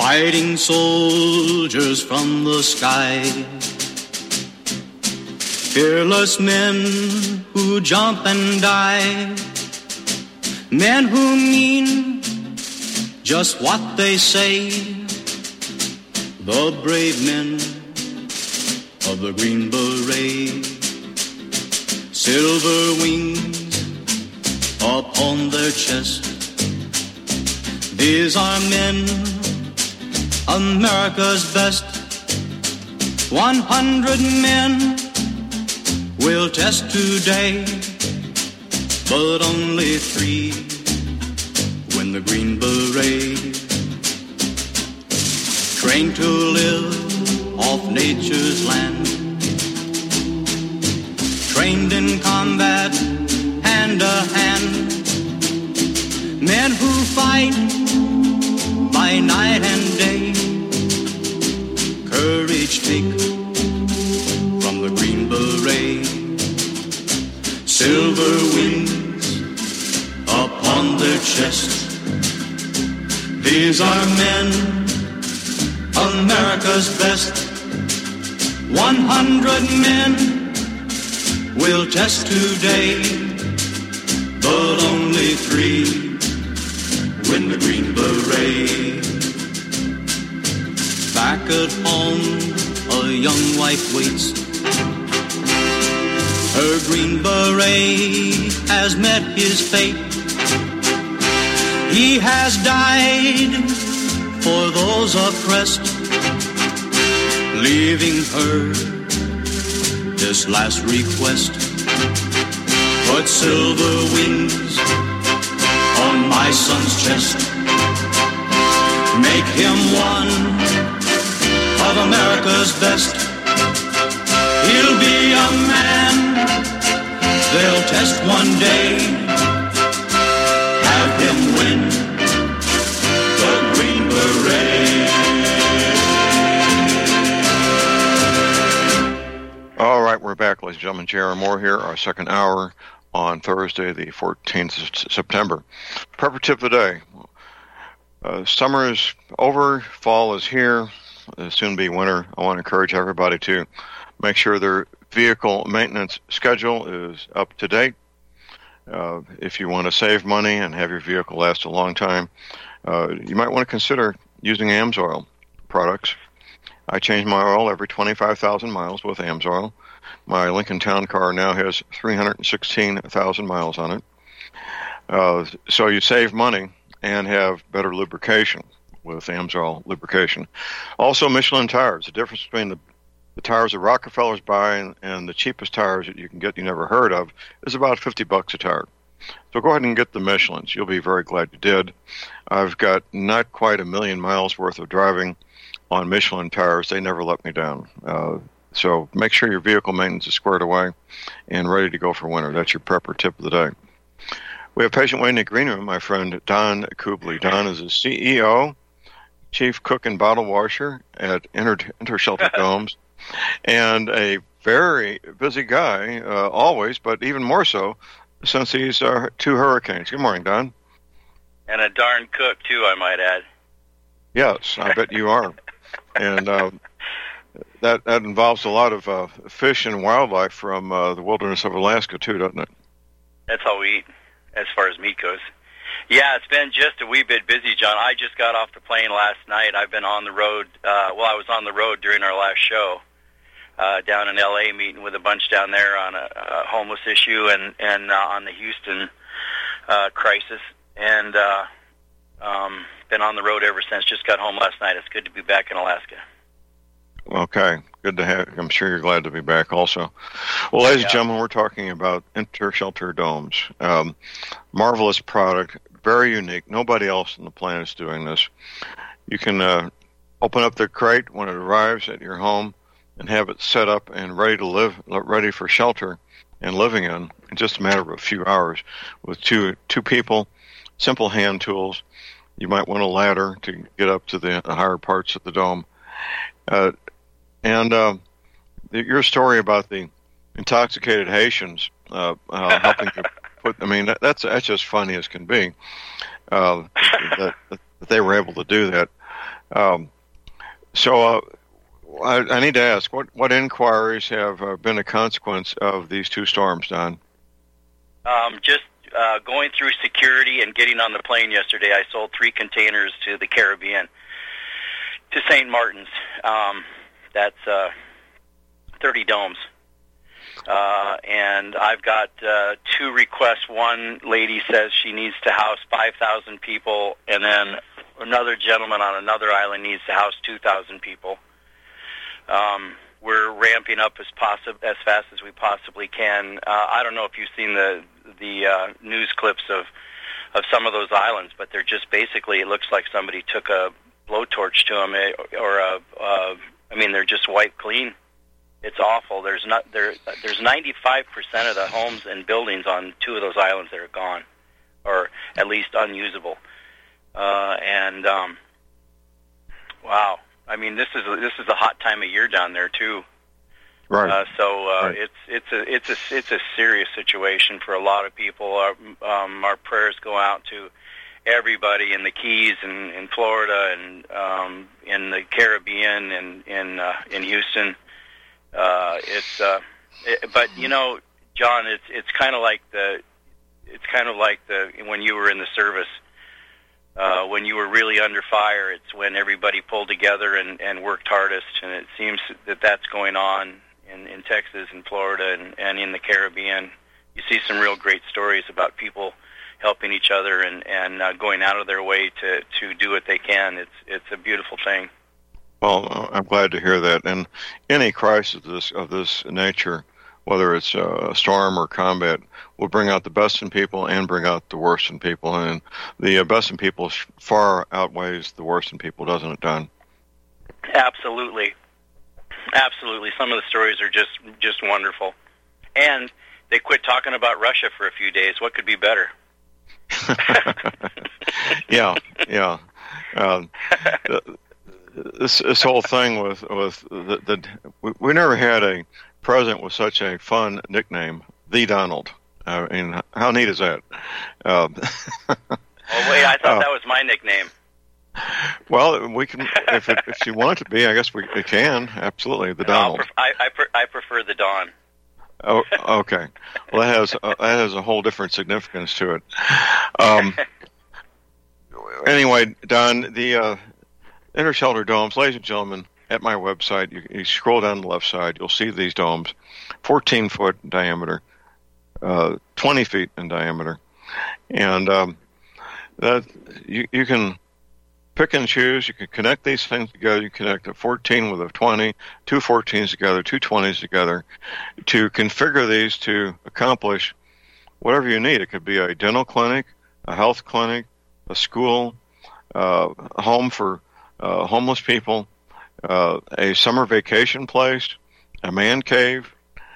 fighting soldiers from the sky. Fearless men who jump and die. Men who mean just what they say. The brave men of the Green Beret. Silver wings upon their chest. These are men, America's best. 100 men will test today, but only 3 win the Green Beret. Trained to live off nature's land. Trained in combat, hand to hand. Men who fight by night and day. Courage take from the Green Beret. Silver wings upon their chest. These are men, America's best. 100 men will test today, but only 3 win the Green Beret. Back at home, a young wife waits. Her Green Beret has met his fate. He has died for those oppressed, leaving her this last request. Put silver wings on my son's chest. Make him one of America's best. He'll be a man they'll test one day. Have him win the Green Beret. All right, we're back, ladies and gentlemen. J.R. Moore here, our second hour on Thursday, the 14th of September. Prepper tip of the day. Summer is over, fall is here, it'll soon be winter. I want to encourage everybody to make sure their vehicle maintenance schedule is up to date. If you want to save money and have your vehicle last a long time, you might want to consider using AMSOIL products. I change my oil every 25,000 miles with AMSOIL. My Lincoln Town Car now has 316,000 miles on it. So you save money and have better lubrication with AMSOIL lubrication. Also, Michelin tires. The difference between the tires that Rockefellers buy and the cheapest tires that you can get you never heard of is about $50 a tire. So go ahead and get the Michelins. You'll be very glad you did. I've got not quite 1 million miles worth of driving on Michelin tires. They never let me down. So make sure your vehicle maintenance is squared away and ready to go for winter. That's your prepper tip of the day. We have a patient waiting in the green room, my friend Don Kubley. Don is the CEO, chief cook and bottle washer at Intershelter Domes, and a very busy guy always, but even more so since these are 2 hurricanes. Good morning, Don. And a darn cook, too, I might add. Yes, I bet you are. And that involves a lot of fish and wildlife from the wilderness of Alaska, too, doesn't it? That's all we eat, as far as meat goes. Yeah, it's been just a wee bit busy, John. I just got off the plane last night. I've been on the road. I was on the road during our last show down in L.A., meeting with a bunch down there on a homeless issue and on the Houston crisis. And been on the road ever since. Just got home last night. It's good to be back in Alaska. Okay, good to have. I'm sure you're glad to be back also. Well, ladies and gentlemen, we're talking about Intershelter Domes. Marvelous product, very unique. Nobody else on the planet is doing this. You can open up the crate when it arrives at your home and have it set up and ready to live, ready for shelter and living in just a matter of a few hours with two people, simple hand tools. You might want a ladder to get up to the higher parts of the dome. Your story about the intoxicated Haitians helping to put, I mean, that's just funny as can be, that they were able to do that. So I need to ask, what inquiries have been a consequence of these two storms, Don? Just going through security and getting on the plane yesterday, I sold 3 containers to the Caribbean, to St. Martin's. That's 30 domes. And I've got 2 requests. One lady says she needs to house 5,000 people, and then another gentleman on another island needs to house 2,000 people. We're ramping up as fast as we possibly can. I don't know if you've seen the news clips of some of those islands, but they're just basically, it looks like somebody took a blowtorch to them, they're just wiped clean. It's awful. There's 95% of the homes and buildings on 2 of those islands that are gone, or at least unusable. Wow. I mean, this is a hot time of year down there too. Right. Right. It's a serious situation for a lot of people. Our prayers go out to everybody in the Keys and in Florida and in the Caribbean and in Houston. But you know, John, it's kind of like when you were in the service. When you were really under fire, it's when everybody pulled together and worked hardest, and it seems that that's going on in Texas and Florida and in the Caribbean. You see some real great stories about people helping each other and going out of their way to do what they can. It's a beautiful thing. Well, I'm glad to hear that. And any crisis of this nature, whether it's a storm or combat, will bring out the best in people and bring out the worst in people. And the best in people far outweighs the worst in people, doesn't it, Don? Absolutely. Absolutely. Some of the stories are just wonderful. And they quit talking about Russia for a few days. What could be better? Yeah. This whole thing with we never had a president with such a fun nickname, the Donald. I mean, how neat is that? Oh wait, I thought that was my nickname. Well, we can, if you want it to be, I guess we can. Absolutely, the Donald. I prefer the Don. Oh, okay. Well, that has a whole different significance to it. Anyway, Don, the Intershelter domes, ladies and gentlemen, at my website, you scroll down the left side, you'll see these domes, 14-foot in diameter, 20 feet in diameter, and that you can pick and choose. You can connect these things together. You connect a 14 with a 20, 2 14s together, 2 20s together, to configure these to accomplish whatever you need. It could be a dental clinic, a health clinic, a school, a home for homeless people, a summer vacation place, a man cave,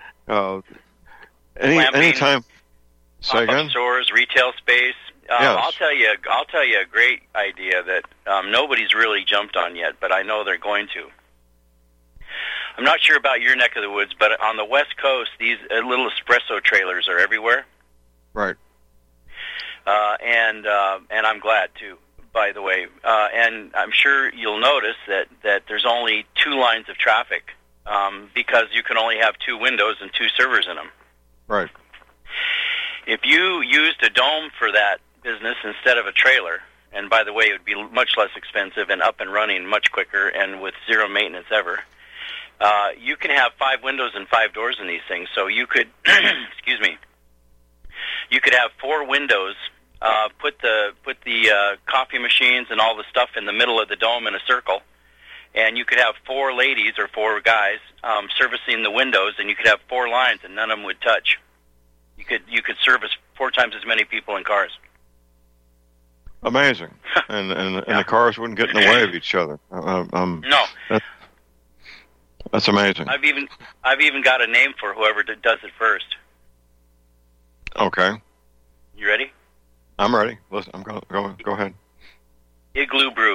anytime. Say again? Stores, retail space. Yes. I'll tell you a great idea that nobody's really jumped on yet, but I know they're going to. I'm not sure about your neck of the woods, but on the West Coast, these little espresso trailers are everywhere. Right. And I'm glad too, by the way. And I'm sure you'll notice that there's only 2 lines of traffic because you can only have 2 windows and 2 servers in them. Right. If you used a dome for that business instead of a trailer, and by the way, it would be much less expensive and up and running much quicker and with zero maintenance ever, you can have 5 windows and 5 doors in these things. So you could, excuse me, you could have 4 windows, put the coffee machines and all the stuff in the middle of the dome in a circle, and you could have 4 ladies or 4 guys servicing the windows, and you could have 4 lines, and none of them would touch. You could service 4 times as many people in cars. Amazing, and the cars wouldn't get in the way of each other. No, that's amazing. I've even got a name for whoever does it first. Okay. You ready? I'm ready. Listen, I'm going. Go ahead. Igloo Brew.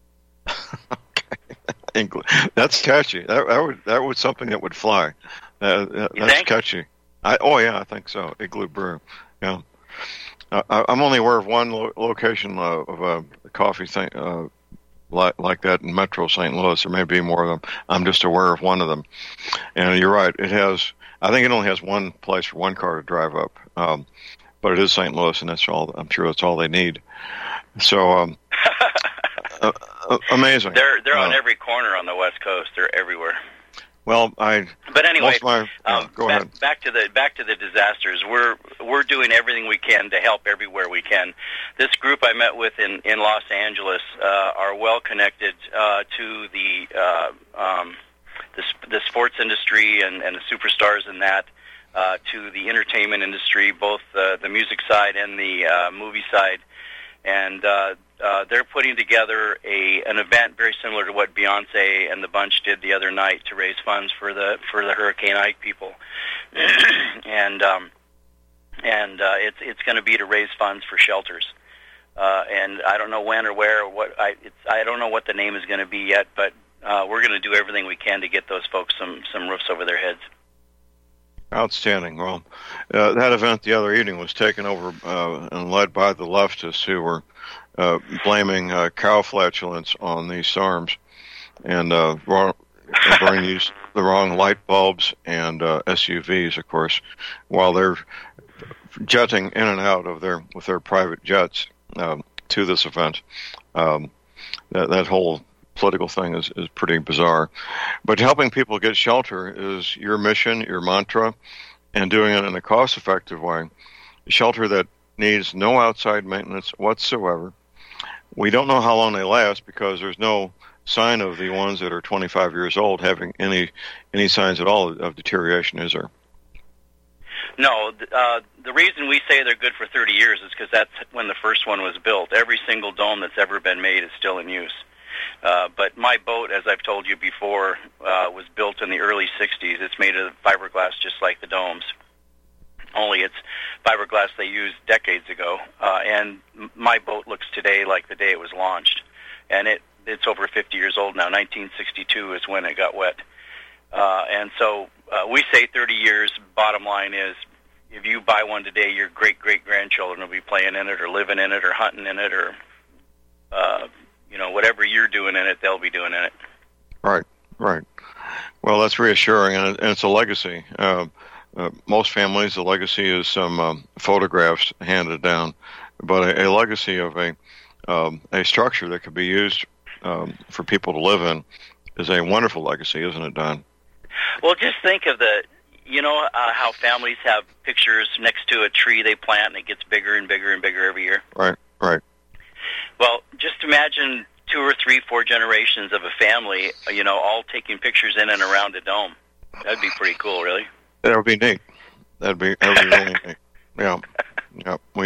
Okay. That's catchy. That would something that would fly. That's catchy. I think so. Igloo Brew. Yeah. I'm only aware of one location of a coffee like that in Metro St. Louis. There may be more of them. I'm just aware of one of them. And you're right. I think it only has one place for one car to drive up. But it is St. Louis, and I'm sure that's all they need. So, amazing. They're on every corner on the West Coast. They're everywhere. Well, But anyway, go ahead. Back to the disasters. We're doing everything we can to help everywhere we can. This group I met with in Los Angeles are well connected to the sports industry and the superstars in that, to the entertainment industry, both the music side and the movie side. And they're putting together an event very similar to what Beyonce and the Bunch did the other night to raise funds for the Hurricane Ike people, and it's going to be to raise funds for shelters. And I don't know when or where or what. I don't know what the name is going to be yet, but we're going to do everything we can to get those folks some roofs over their heads. Outstanding. Well, that event the other evening was taken over and led by the leftists who were blaming cow flatulence on these storms and bringing the wrong light bulbs and SUVs, of course, while they're jetting in and out of with their private jets to this event. That whole political thing is pretty bizarre. But helping people get shelter is your mission, your mantra, and doing it in a cost-effective way. Shelter that needs no outside maintenance whatsoever. We don't know how long they last because there's no sign of the ones that are 25 years old having any signs at all of deterioration, is there? No, the reason we say they're good for 30 years is because that's when the first one was built. Every single dome that's ever been made is still in use. But my boat, as I've told you before, was built in the early 60s. It's made of fiberglass just like the domes, only it's fiberglass they used decades ago. And my boat looks today like the day it was launched. And it's over 50 years old now. 1962 is when it got wet. And so we say 30 years. Bottom line is, if you buy one today, your great-great-grandchildren will be playing in it or living in it or hunting in it or whatever you're doing in it, they'll be doing in it. Right. Well, that's reassuring, and it's a legacy. Most families, the legacy is some photographs handed down, but a legacy of a structure that could be used for people to live in is a wonderful legacy, isn't it, Don? Well, just think of how families have pictures next to a tree they plant, and it gets bigger and bigger and bigger every year. Right. Well, just imagine 2 or 3, 4 generations of a family, all taking pictures in and around a dome. That'd be pretty cool, really. That would be neat. That'd be really neat. Yeah. We,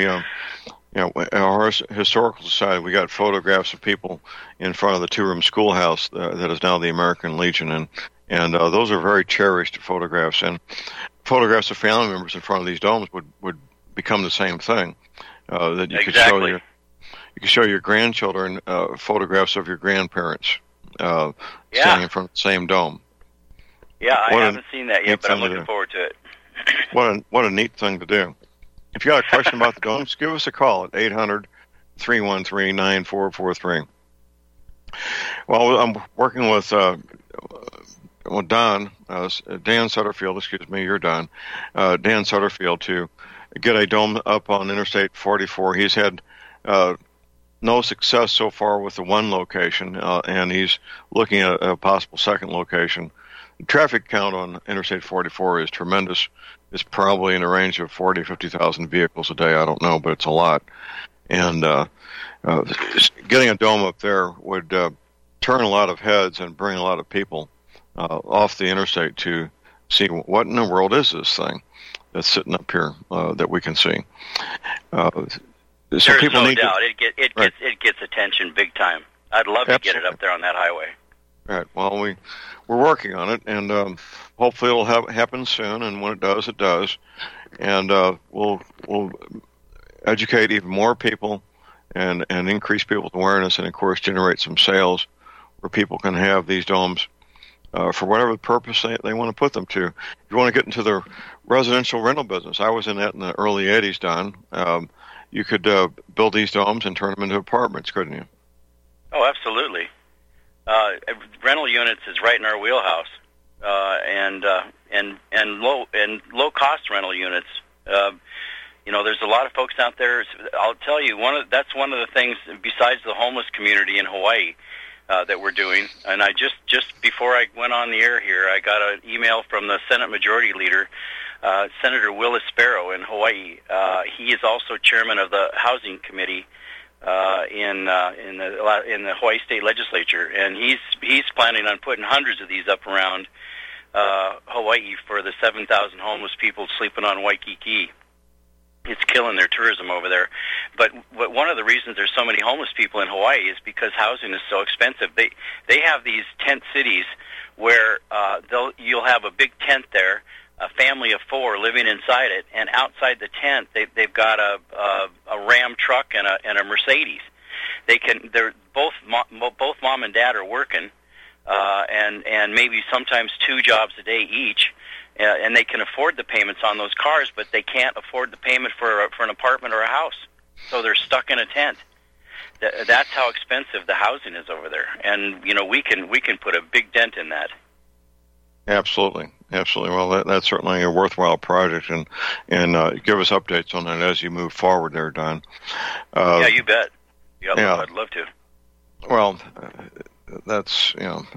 our historical society, we got photographs of people in front of the 2-room schoolhouse that is now the American Legion, and those are very cherished photographs. And photographs of family members in front of these domes would become the same thing. That you exactly. You can show your grandchildren photographs of your grandparents standing in front of the same dome. Yeah, I haven't seen that yet, but I'm looking forward to it. What a neat thing to do. If you got a question about the domes, give us a call at 800-313-9443. Well, I'm working with Dan Sutterfield, excuse me, you're Don, Dan Sutterfield, to get a dome up on Interstate 44. He's had no success so far with the one location, and he's looking at a possible second location. The traffic count on Interstate 44 is tremendous. It's probably in the range of 40,000 to 50,000 vehicles a day. I don't know, but it's a lot. And getting a dome up there would turn a lot of heads and bring a lot of people off the interstate to see what in the world is this thing that's sitting up here that we can see. There's no doubt. It gets attention big time. I'd love to get it up there on that highway. Right. Well, we're working on it, and hopefully it'll happen soon. And when it does, it does. And we'll educate even more people and increase people's awareness, and of course generate some sales where people can have these domes for whatever purpose they want to put them to. If you want to get into the residential rental business, I was in that in the early 80s, Don. You could build these domes and turn them into apartments, couldn't you? Oh, absolutely. Rental units is right in our wheelhouse, and low cost rental units. There's a lot of folks out there. I'll tell you, that's one of the things besides the homeless community in Hawaii that we're doing. And I just before I went on the air here, I got an email from the Senate Majority Leader, Senator Willis Sparrow in Hawaii. He is also chairman of the Housing Committee in the Hawaii State Legislature, and he's planning on putting hundreds of these up around Hawaii for the 7,000 homeless people sleeping on Waikiki. It's killing their tourism over there. But one of the reasons there's so many homeless people in Hawaii is because housing is so expensive. They have these tent cities where you'll have a big tent there, a family of 4 living inside it, and outside the tent they've got a Ram truck and a Mercedes. They're both mom and dad are working, and maybe sometimes 2 jobs a day each. And they can afford the payments on those cars, but they can't afford the payment for an apartment or a house. So they're stuck in a tent. That's how expensive the housing is over there. And we can put a big dent in that. Absolutely. Well, that's certainly a worthwhile project, and give us updates on that as you move forward there, Don. Yeah, you bet. Yeah, I'd love to. Well, that's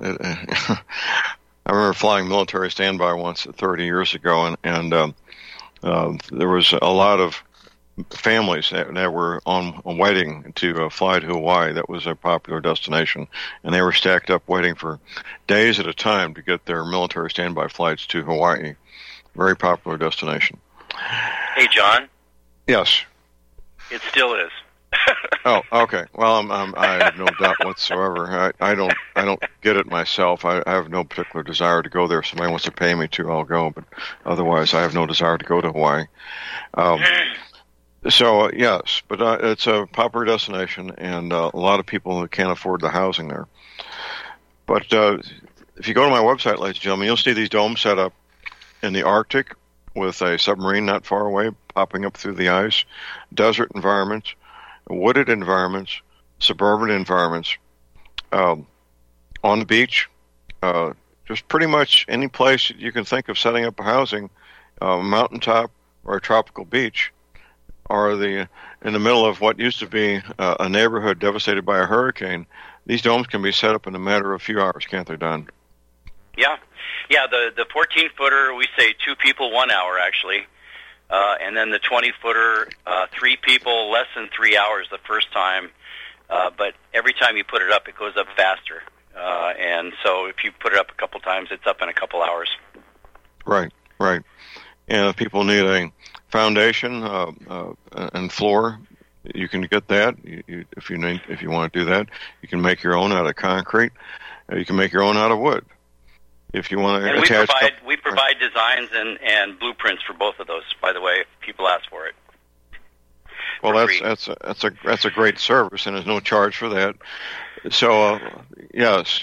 I remember flying military standby once 30 years ago, and there was a lot of families that were waiting to fly to Hawaii. That was a popular destination, and they were stacked up waiting for days at a time to get their military standby flights to Hawaii. Very popular destination. Hey, John? Yes. It still is. Oh, okay. Well, I have no doubt whatsoever. I don't get it myself. I have no particular desire to go there. If somebody wants to pay me to, I'll go. But otherwise, I have no desire to go to Hawaii. So yes, but it's a popular destination, and a lot of people can't afford the housing there. But if you go to my website, ladies and gentlemen, you'll see these domes set up in the Arctic with a submarine not far away popping up through the ice, desert environments, wooded environments, suburban environments, on the beach, just pretty much any place you can think of setting up a housing, mountaintop or a tropical beach, or in the middle of what used to be a neighborhood devastated by a hurricane. These domes can be set up in a matter of a few hours, can't they, Don? Yeah. The 14-footer, we say 2 people 1 hour actually. And then the 20-footer, 3 people, less than 3 hours the first time. But every time you put it up, it goes up faster. And so if you put it up a couple times, it's up in a couple hours. Right. And if people need a foundation and floor, you can get that. If you want to do that, you can make your own out of concrete. You can make your own out of wood. If you want to attach, we provide designs and blueprints for both of those. By the way, if people ask for it. Well, that's a great service, and there's no charge for that. So yes,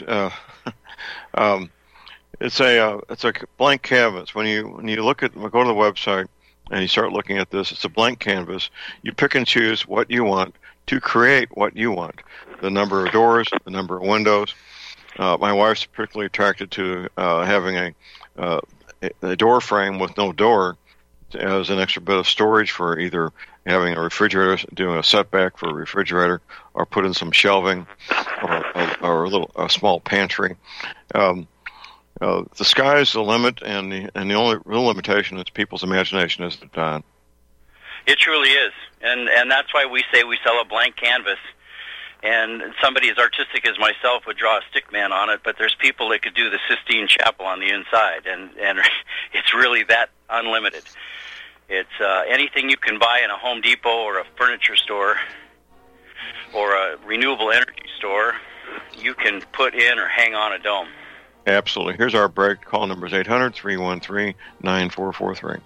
it's a blank canvas. When you go to the website and you start looking at this, it's a blank canvas. You pick and choose what you want to create what you want. The number of doors, the number of windows. My wife's particularly attracted to having a door frame with no door as an extra bit of storage for either having a refrigerator, doing a setback for a refrigerator, or put in some shelving, or a small pantry. The sky is the limit, and the only real limitation is people's imagination, isn't it, Don? It truly is, and that's why we say we sell a blank canvas. And somebody as artistic as myself would draw a stick man on it, but there's people that could do the Sistine Chapel on the inside, and it's really that unlimited. It's anything you can buy in a Home Depot or a furniture store or a renewable energy store, you can put in or hang on a dome. Absolutely. Here's our break. Call number is 800-313-9443.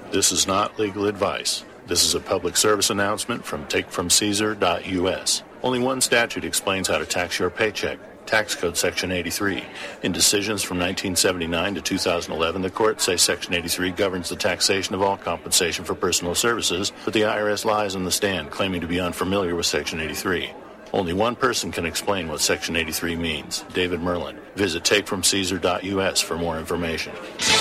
This is not legal advice. This is a public service announcement from takefromcaesar.us. Only one statute explains how to tax your paycheck. Tax Code Section 83. In decisions from 1979 to 2011, the courts say Section 83 governs the taxation of all compensation for personal services, but the IRS lies on the stand, claiming to be unfamiliar with Section 83. Only one person can explain what Section 83 means, David Merlin. Visit takefromcaesar.us for more information.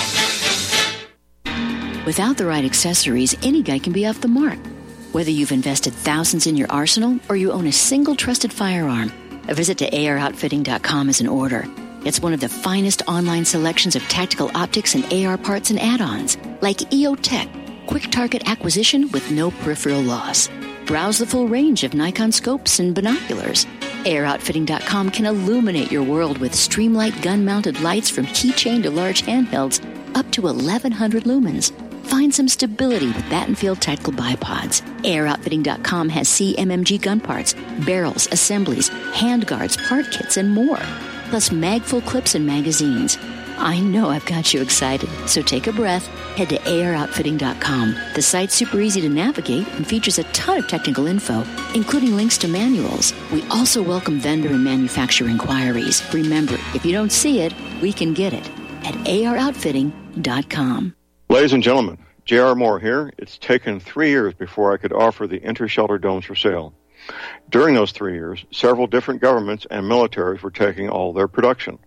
Without the right accessories, any guy can be off the mark. Whether you've invested thousands in your arsenal or you own a single trusted firearm, a visit to AROutfitting.com is in order. It's one of the finest online selections of tactical optics and AR parts and add-ons, like EOTech, quick target acquisition with no peripheral loss. Browse the full range of Nikon scopes and binoculars. AROutfitting.com can illuminate your world with Streamlight gun-mounted lights from keychain to large handhelds up to 1,100 lumens. Find some stability with Battenfield Tactical Bipods. AirOutfitting.com has CMMG gun parts, barrels, assemblies, handguards, part kits, and more. Plus mag-full clips and magazines. I know I've got you excited, so take a breath. Head to AirOutfitting.com. The site's super easy to navigate and features a ton of technical info, including links to manuals. We also welcome vendor and manufacturer inquiries. Remember, if you don't see it, we can get it at AirOutfitting.com. Ladies and gentlemen, J.R. Moore here. It's taken 3 years before I could offer the Intershelter domes for sale. During those 3 years, several different governments and militaries were taking all their production.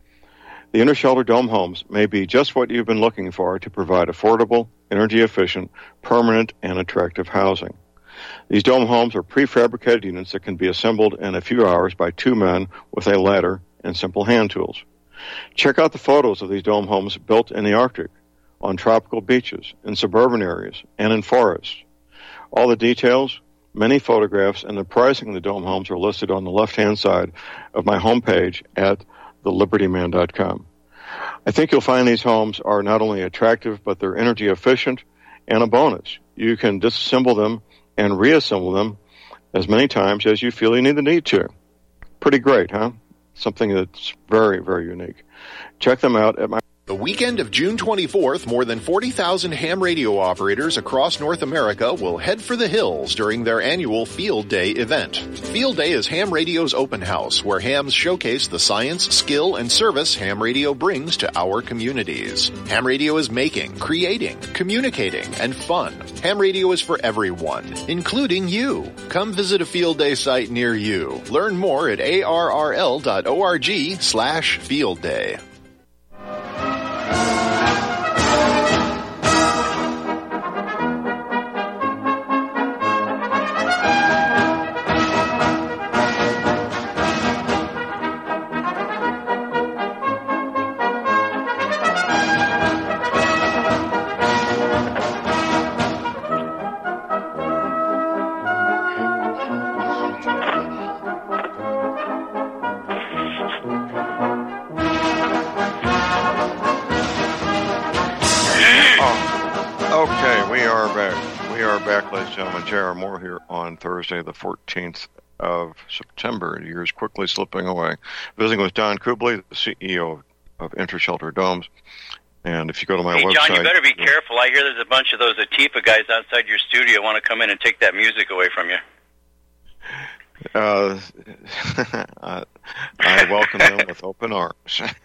The Intershelter dome homes may be just what you've been looking for to provide affordable, energy-efficient, permanent, and attractive housing. These dome homes are prefabricated units that can be assembled in a few hours by 2 men with a ladder and simple hand tools. Check out the photos of these dome homes built in the Arctic, on tropical beaches, in suburban areas, and in forests. All the details, many photographs, and the pricing of the dome homes are listed on the left-hand side of my homepage at thelibertyman.com. I think you'll find these homes are not only attractive, but they're energy efficient, and a bonus. You can disassemble them and reassemble them as many times as you feel you need to. Pretty great, huh? Something that's very, very unique. Check them out at my... The weekend of June 24th, more than 40,000 ham radio operators across North America will head for the hills during their annual Field Day event. Field Day is Ham Radio's open house, where hams showcase the science, skill, and service ham radio brings to our communities. Ham radio is making, creating, communicating, and fun. Ham radio is for everyone, including you. Come visit a Field Day site near you. Learn more at arrl.org/fieldday. J.R. Moore here on Thursday, the 14th of September. The year is quickly slipping away. Visiting with Don Kubley, the CEO of Intershelter Domes. And if you go to my website... John, you better be careful. I hear there's a bunch of those Atifa guys outside your studio want to come in and take that music away from you. I welcome them with open arms. You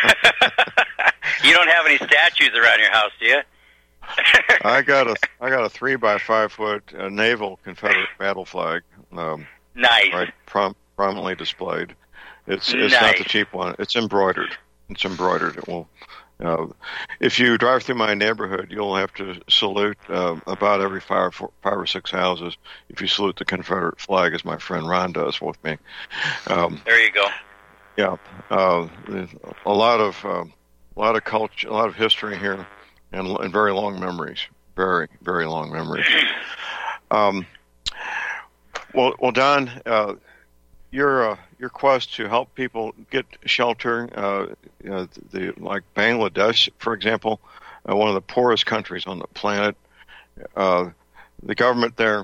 don't have any statues around your house, do you? I got a 3x5 foot naval Confederate battle flag. Nice. Right, prominently displayed. It's nice. Not the cheap one. It's embroidered. It will. If you drive through my neighborhood, you'll have to salute about every five or six houses. If you salute the Confederate flag, as my friend Ron does with me. There you go. Yeah, a lot of culture, a lot of history here. And very long memories, very, very long memories. Well, Don, your quest to help people get shelter, like Bangladesh, for example, one of the poorest countries on the planet, the government there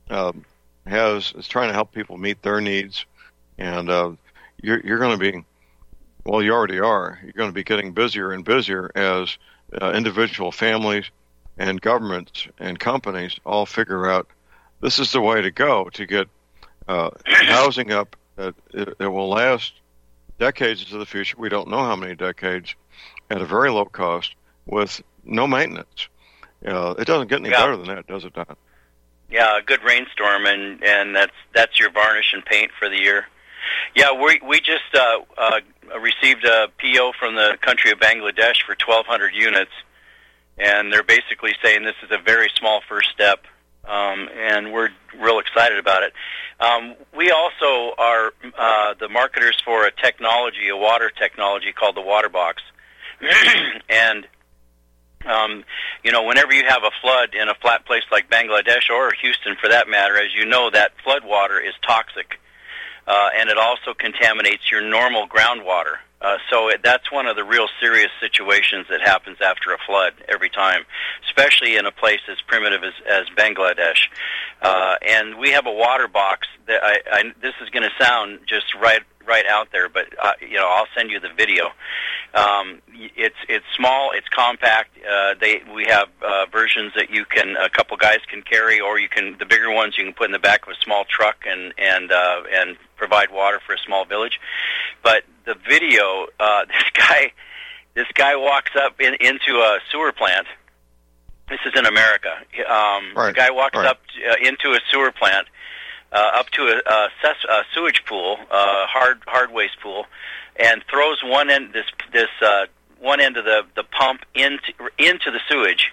is trying to help people meet their needs, and you're going to be, well, you already are. You're going to be getting busier and busier as individual families and governments and companies all figure out this is the way to go to get housing up that it will last decades into the future. We don't know how many decades, at a very low cost with no maintenance. It doesn't get any better than that, does it, Don? Yeah, a good rainstorm, and that's your varnish and paint for the year. Yeah, we just received a PO from the country of Bangladesh for 1,200 units, and they're basically saying this is a very small first step, and we're real excited about it. We also are the marketers for a water technology called the WaterBox, and whenever you have a flood in a flat place like Bangladesh or Houston, for that matter, as you know, that flood water is toxic. And it also contaminates your normal groundwater. So that's one of the real serious situations that happens after a flood every time, especially in a place as primitive as Bangladesh. And we have a water box that this is going to sound just right out there, but I'll send you the video. It's small, it's compact. We have versions that a couple guys can carry, or the bigger ones you can put in the back of a small truck and provide water for a small village. But the video, this guy walks up into a sewer plant. This is in America. The guy walks up into a sewer plant, up to a sewage pool, hard waste pool, and throws one end of the pump into the sewage.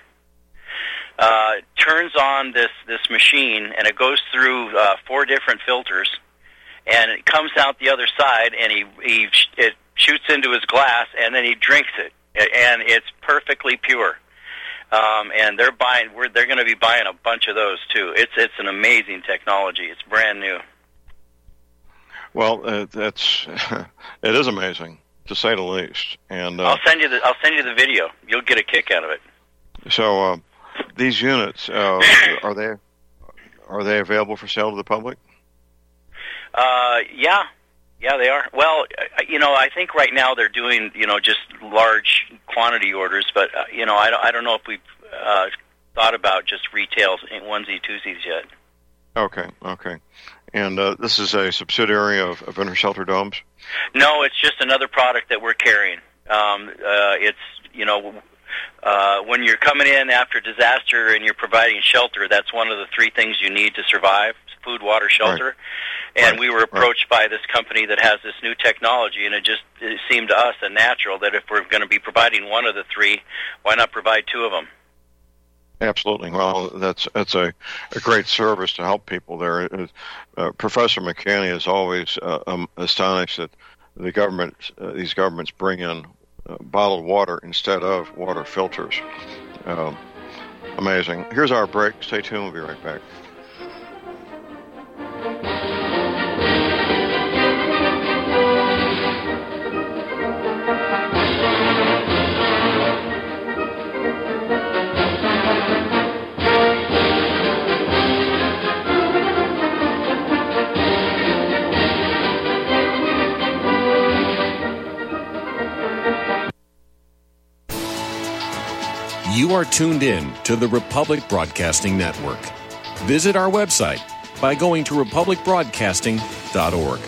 Turns on this machine, and it goes through 4 different filters, and it comes out the other side, and it shoots into his glass, and then he drinks it, and it's perfectly pure. And they're going to be buying a bunch of those too. It's an amazing technology. It's brand new. Well, it is amazing, to say the least. And I'll send you the video. You'll get a kick out of it. So these units are they available for sale to the public? Yeah, they are. Well, I think right now they're doing, just large quantity orders, but, I don't know if we've thought about just retail onesie, twosies yet. Okay. And this is a subsidiary of Intershelter Domes? No, it's just another product that we're carrying. It's, when you're coming in after disaster and you're providing shelter, that's one of the 3 things you need to survive: food, water, shelter. Right. And we were approached by this company that has this new technology, and it seemed to us a natural that if we're going to be providing one of the 3, why not provide 2 of them? Absolutely. Well, that's a great service to help people there. Professor McCanny is always astonished that these governments bring in bottled water instead of water filters. Amazing. Here's our break. Stay tuned. We'll be right back. You are tuned in to the Republic Broadcasting Network. Visit our website by going to republicbroadcasting.org.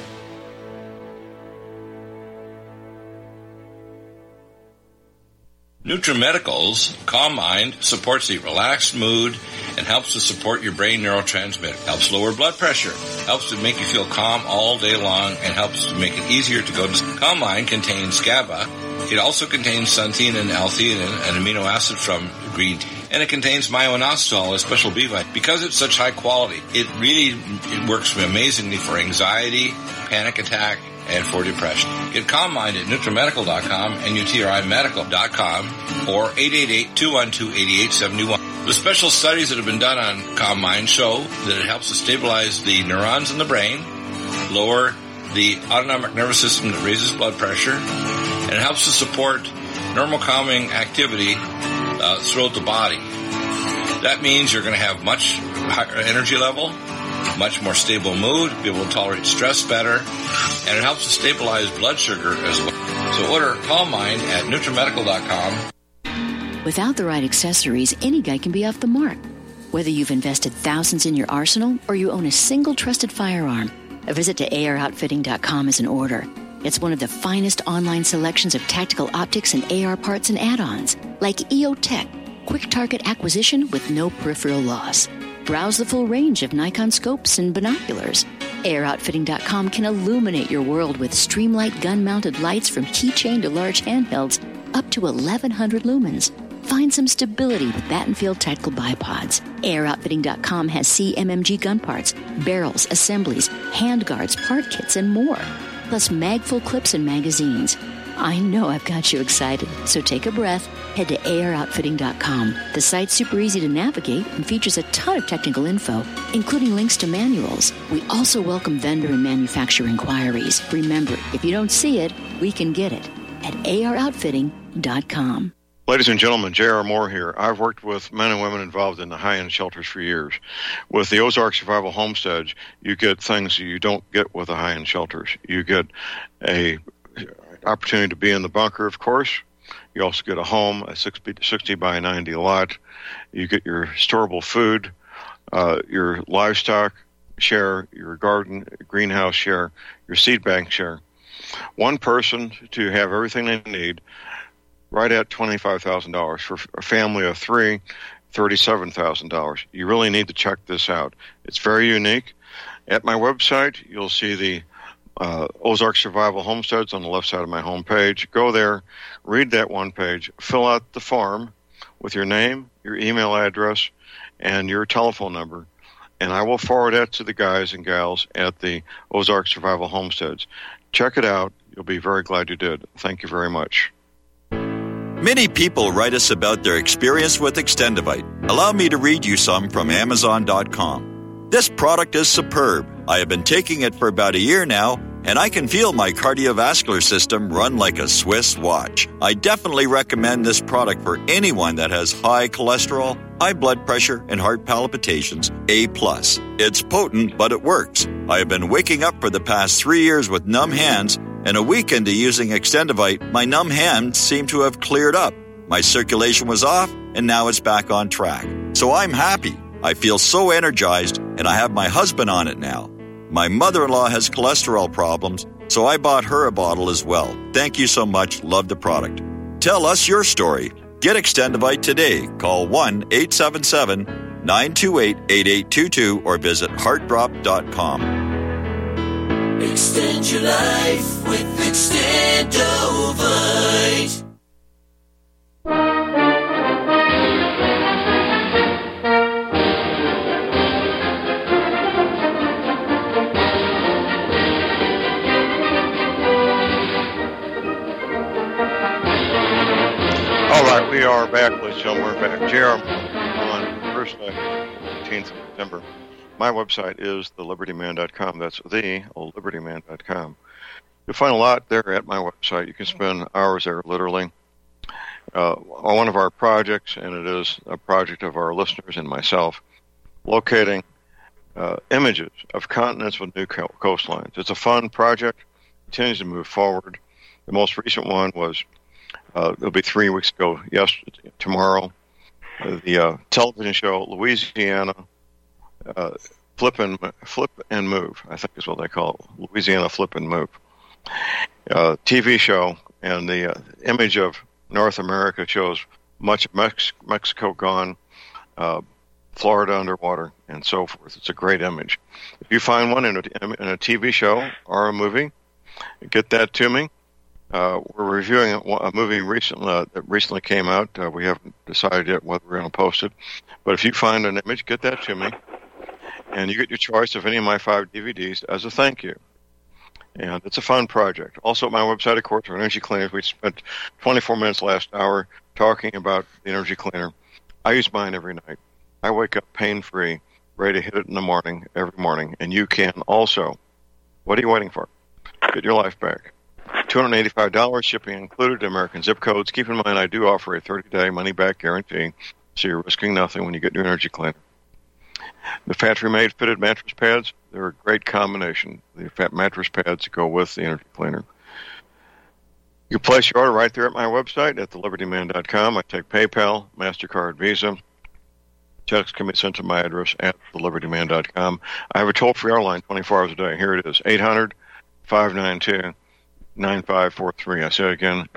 NutriMedical's Calm Mind supports a relaxed mood and helps to support your brain neurotransmitter. Helps lower blood pressure. Helps to make you feel calm all day long and helps to make it easier to go to sleep. Calm Mind contains GABA. It also contains xanthine and L-theanine, an amino acid from green tea. And it contains myo-inositol, a special B vitamin. Because it's such high quality, it works amazingly for anxiety, panic attack, and for depression. Get Calm Mind at NutriMedical.com and UTRIMedical.com or 888-212-8871. The special studies that have been done on Calm Mind show that it helps to stabilize the neurons in the brain, lower the autonomic nervous system that raises blood pressure, and it helps to support normal calming activity throughout the body. That means you're going to have much higher energy level, much more stable mood, be able to tolerate stress better, and it helps to stabilize blood sugar as well. So order Calm Mind at NutriMedical.com. Without the right accessories, any guy can be off the mark. Whether you've invested thousands in your arsenal or you own a single trusted firearm, a visit to AROutfitting.com is in order. It's one of the finest online selections of tactical optics and AR parts and add-ons, like EOTech, quick target acquisition with no peripheral loss. Browse the full range of Nikon scopes and binoculars. AROutfitting.com can illuminate your world with Streamlight gun-mounted lights from keychain to large handhelds up to 1,100 lumens. Find some stability with Battenfield Tactical Bipods. AirOutfitting.com has CMMG gun parts, barrels, assemblies, handguards, part kits, and more. Plus mag-full clips and magazines. I know I've got you excited, so take a breath. Head to AirOutfitting.com. The site's super easy to navigate and features a ton of technical info, including links to manuals. We also welcome vendor and manufacturer inquiries. Remember, if you don't see it, we can get it at AirOutfitting.com. Ladies and gentlemen, J.R. Moore here. I've worked with men and women involved in the high-end shelters for years. With the Ozark Survival Homesteads, you get things you don't get with the high-end shelters. You get a opportunity to be in the bunker, of course. You also get a home, a 60 by 90 lot. You get your storable food, your livestock share, your garden, greenhouse share, your seed bank share. One person to have everything they need, right at $25,000. For a family of three, $37,000. You really need to check this out. It's very unique. At my website, you'll see the Ozark Survival Homesteads on the left side of my homepage. Go there, read that one page, fill out the form with your name, your email address, and your telephone number, and I will forward that to the guys and gals at the Ozark Survival Homesteads. Check it out. You'll be very glad you did. Thank you very much. Many people write us about their experience with Extendivite. Allow me to read you some from Amazon.com. This product is superb. I have been taking it for about a year now, and I can feel my cardiovascular system run like a Swiss watch. I definitely recommend this product for anyone that has high cholesterol, high blood pressure, and heart palpitations, A+. It's potent, but it works. I have been waking up for the past 3 years with numb hands, and a week into using Extendivite, my numb hands seem to have cleared up. My circulation was off, and now it's back on track. So I'm happy. I feel so energized, and I have my husband on it now. My mother-in-law has cholesterol problems, so I bought her a bottle as well. Thank you so much. Love the product. Tell us your story. Get Extendivite today. Call 1-877-928-8822 or visit heartdrop.com. Extend your life with Extendovite. All right, we are back, ladies and gentlemen. We're back. J.R. on Thursday, 18th of September. My website is thelibertyman.com. That's thelibertyman.com. You'll find a lot there at my website. You can spend hours there, literally. On one of our projects, and it is a project of our listeners and myself, locating images of continents with new coastlines. It's a fun project. It continues to move forward. The most recent one was, it'll be 3 weeks ago, tomorrow, the television show Louisiana Flip and Move, I think is what they call it. Louisiana Flip and Move. TV show, and the image of North America shows much of Mexico gone, Florida underwater, and so forth. It's a great image. If you find one in a TV show or a movie, get that to me. We're reviewing a movie that recently came out. We haven't decided yet whether we're going to post it. But if you find an image, get that to me. And you get your choice of any of my 5 DVDs as a thank you. And it's a fun project. Also at my website, of course, our energy cleaners. We spent 24 minutes last hour talking about the energy cleaner. I use mine every night. I wake up pain-free, ready to hit it in the morning, every morning. And you can also. What are you waiting for? Get your life back. $285, shipping included, American zip codes. Keep in mind, I do offer a 30-day money-back guarantee, so you're risking nothing when you get your energy cleaner. The factory-made fitted mattress pads, they're a great combination. The mattress pads go with the energy cleaner. You can place your order right there at my website at thelibertyman.com. I take PayPal, MasterCard, Visa. Checks can be sent to my address at thelibertyman.com. I have a toll-free hour line 24 hours a day. Here it is, 800-592-9543. I say it again,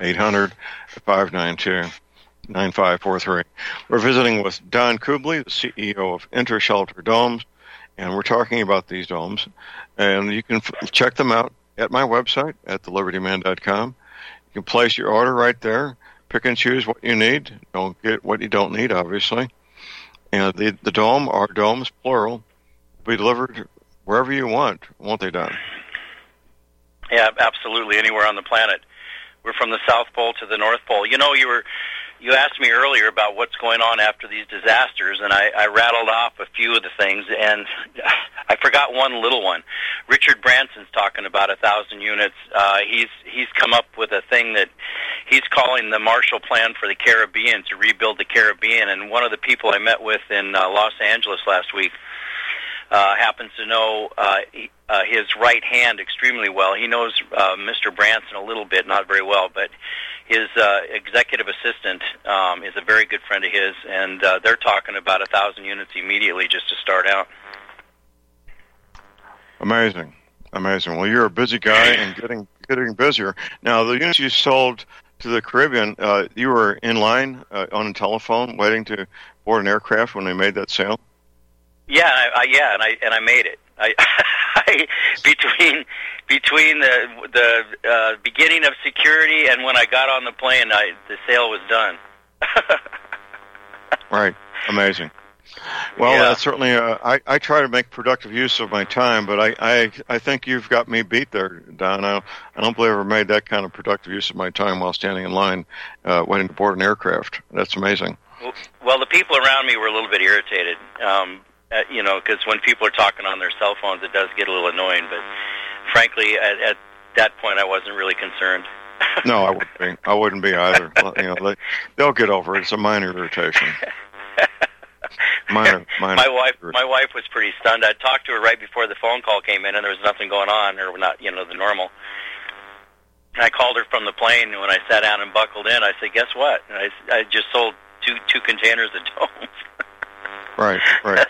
800-592-9543. We're visiting with Don Kubly, the CEO of Intershelter Domes, and we're talking about these domes. And you can check them out at my website at thelibertyman.com. You can place your order right there, pick and choose what you need. Don't get what you don't need, obviously. And the dome, our domes, plural, will be delivered wherever you want, won't they, Don? Yeah, absolutely, anywhere on the planet. We're from the South Pole to the North Pole. You know, you asked me earlier about what's going on after these disasters, and I rattled off a few of the things, and I forgot one little one. Richard Branson's talking about 1,000 units. He's come up with a thing that he's calling the Marshall Plan for the Caribbean, to rebuild the Caribbean. And one of the people I met with in Los Angeles last week happens to know his right hand extremely well. He knows Mr. Branson a little bit, not very well, but his executive assistant is a very good friend of his, and they're talking about 1,000 units immediately just to start out. Amazing. Well, you're a busy guy and getting busier. Now, the units you sold to the Caribbean, you were in line on a telephone waiting to board an aircraft when they made that sale? Yeah, and I made it. Between the beginning of security and when I got on the plane, the sale was done. Right, amazing. Well, yeah. That's certainly. I try to make productive use of my time, but I think you've got me beat there, Don. I don't believe I ever made that kind of productive use of my time while standing in line waiting to board an aircraft. That's amazing. Well, the people around me were a little bit irritated. Because when people are talking on their cell phones, it does get a little annoying. But frankly, at that point, I wasn't really concerned. No, I wouldn't be either. They'll get over it. It's a minor irritation. Minor. My wife was pretty stunned. I talked to her right before the phone call came in, and there was nothing going on, or not, the normal. And I called her from the plane, and when I sat down and buckled in, I said, "Guess what? I just sold two containers of domes." Right.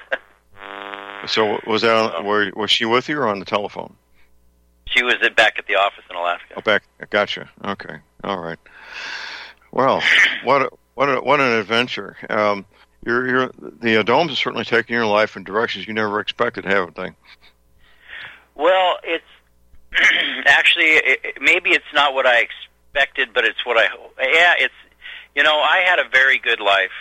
So was she with you or on the telephone? She was back at the office in Alaska. Oh, back. Gotcha. Okay. All right. Well, what an adventure. The domes have certainly taken your life in directions you never expected, haven't they? Well, it's actually maybe it's not what I expected, but it's what I had a very good life.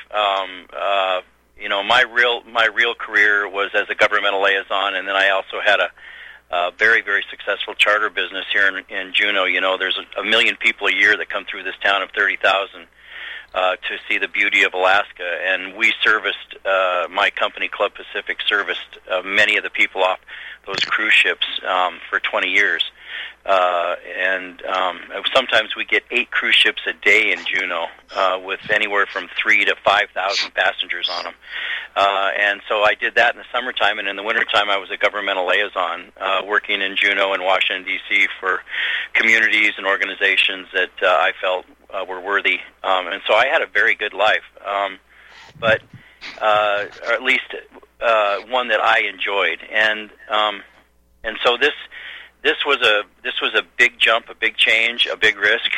My real career was as a governmental liaison, and then I also had a very, very successful charter business here in Juneau. There's 1 million people a year that come through this town of 30,000 to see the beauty of Alaska, and we serviced, my company, Club Pacific, serviced many of the people off those cruise ships for 20 years. And sometimes we get 8 cruise ships a day in Juneau with anywhere from 3,000 to 5,000 passengers on them. And so I did that in the summertime, and in the wintertime I was a governmental liaison working in Juneau and Washington, D.C. for communities and organizations that I felt were worthy. And so I had a very good life, but or at least one that I enjoyed. And so this was a big jump, a big change, a big risk,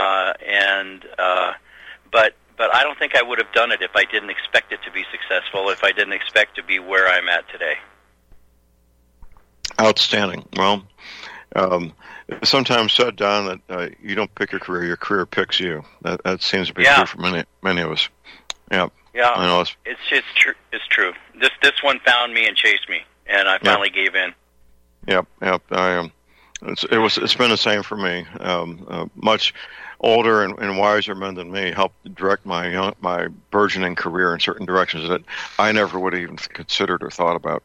but I don't think I would have done it if I didn't expect it to be successful, if I didn't expect to be where I'm at today. Outstanding. Well, it's sometimes said, Don, that you don't pick your career picks you. That seems to be true for many of us. Yeah. Yeah. I know it's true. It's true. This one found me and chased me, and I finally gave in. Yep. It's been the same for me. Much older and wiser men than me helped direct my burgeoning career in certain directions that I never would have even considered or thought about.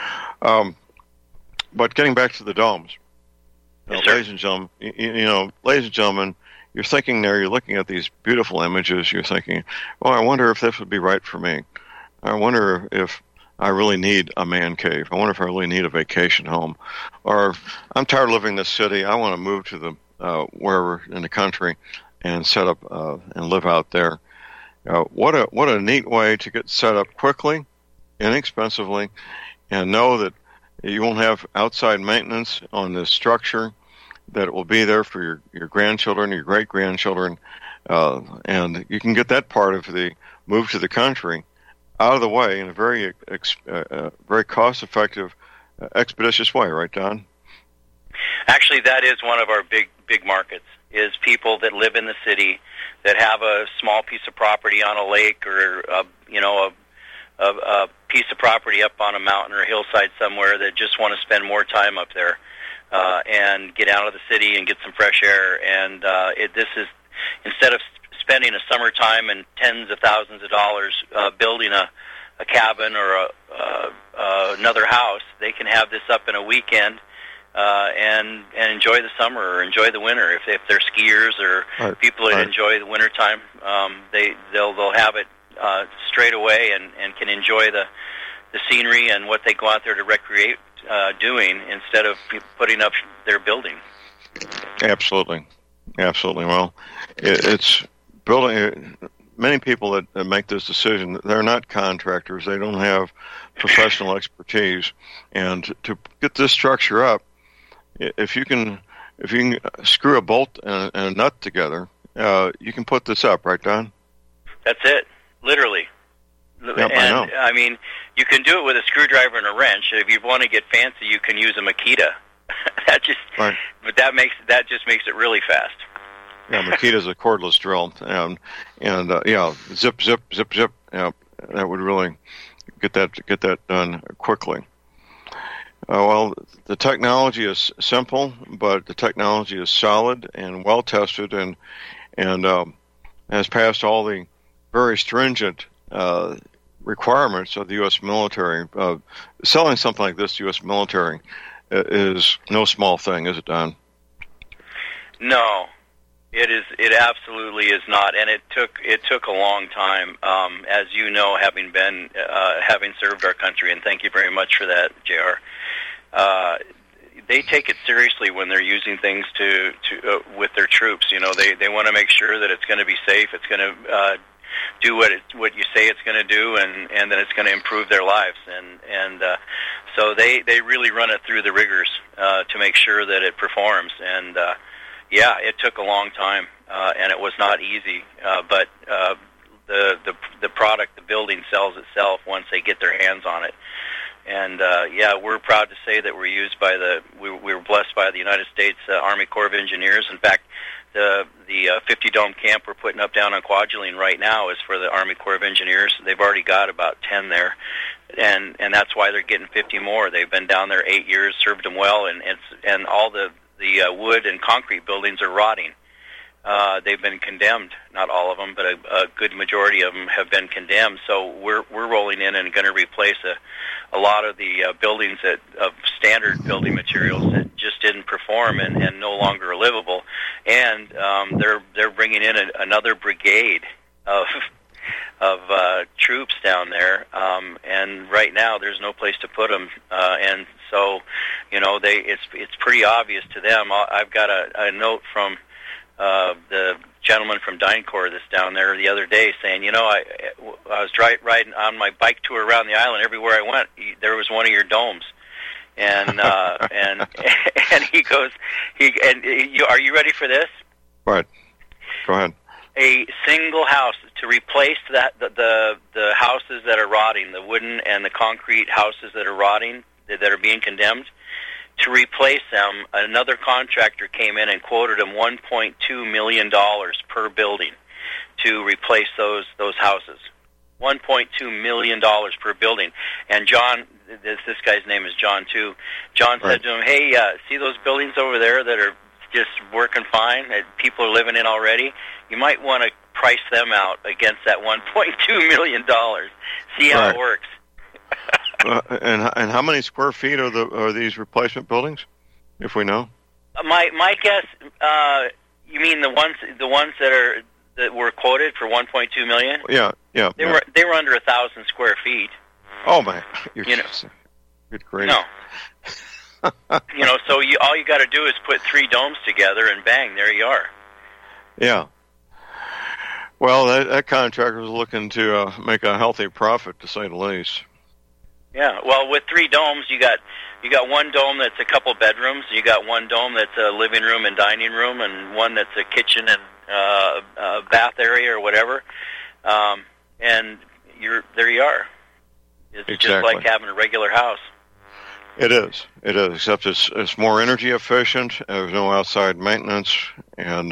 But getting back to the domes, ladies and gentlemen, you're thinking there. You're looking at these beautiful images. You're thinking, "Oh, I wonder if this would be right for me. I wonder if I really need a man cave. I wonder if I really need a vacation home. Or I'm tired of living in this city. I want to move to the wherever in the country and set up and live out there. What a neat way to get set up quickly, inexpensively, and know that you won't have outside maintenance on this structure, that it will be there for your grandchildren, your great-grandchildren, and you can get that part of the move to the country out of the way in a very cost-effective, expeditious way, right, Don? Actually, that is one of our big markets, is people that live in the city that have a small piece of property on a lake or a piece of property up on a mountain or a hillside somewhere that just want to spend more time up there and get out of the city and get some fresh air. And this is, instead of spending a summertime and tens of thousands of dollars building a cabin or another house, they can have this up in a weekend and enjoy the summer or enjoy the winter. If they're skiers or people that enjoy the wintertime, they'll have it straight away and can enjoy the scenery and what they go out there to recreate doing instead of putting up their building. Absolutely. Well, it's building. Many people that make this decision, they're not contractors. They don't have professional expertise, and to get this structure up, if you can screw a bolt and a nut together, you can put this up, right, Don? That's it, literally. Yep, and I know. I mean, you can do it with a screwdriver and a wrench. If you want to get fancy, you can use a Makita. But that just makes it really fast. Yeah, Makita's a cordless drill, and zip, zip, zip, zip. Yeah, that would really get that done quickly. Well, the technology is simple, but the technology is solid and well tested, and has passed all the very stringent requirements of the U.S. military. Selling something like this to U.S. military is no small thing, is it, Don? No, it is. It absolutely is not, and it took a long time. As you know, having served our country, and thank you very much for that, JR. They take it seriously when they're using things to with their troops. You know, they want to make sure that it's going to be safe. It's going to do what you say it's going to do, and that it's going to improve their lives. And so they really run it through the rigors to make sure that it performs. And it took a long time, and it was not easy. But the product, the building sells itself once they get their hands on it. And we're proud to say that we were blessed by the United States Army Corps of Engineers. In fact, the 50 dome camp we're putting up down on Kwajalein right now is for the Army Corps of Engineers. They've already got about 10 there, and that's why they're getting 50 more. They've been down there 8 years, served them well, and all the wood and concrete buildings are rotting. They've been condemned, not all of them, but a good majority of them have been condemned. So we're rolling in and going to replace a lot of the buildings of standard building materials that just didn't perform and no longer are livable. And they're bringing in another brigade of troops down there, and right now there's no place to put them. And so, it's pretty obvious to them. I've got a note from the gentleman from DynCorp that's down there the other day saying, I was riding on my bike tour around the island. Everywhere I went, there was one of your domes, and and he goes, are you ready for this? Right. Go ahead. A single house to replace the houses that are rotting, the wooden and the concrete houses that are rotting, that are being condemned. To replace them, another contractor came in and quoted them $1.2 million per building to replace those houses. $1.2 million per building. And John, this guy's name is John too. John said to him, "Hey, see those buildings over there that are just working fine, that people are living in already? You might want to price them out against that $1.2 million. See how it works." And how many square feet are these replacement buildings, if we know? My guess, you mean the ones that were quoted for $1.2 million? Yeah. They were under 1,000 square feet. Oh my! Good grief. No. You know, so all you got to do is put 3 domes together, and bang, there you are. Yeah. Well, that contractor was looking to make a healthy profit, to say the least. Yeah. Well, with 3 domes, you got one dome that's a couple bedrooms. You got one dome that's a living room and dining room, and one that's a kitchen and bath area or whatever. And there you are. It's exactly. Just like having a regular house. It is, except it's more energy efficient. There's no outside maintenance, and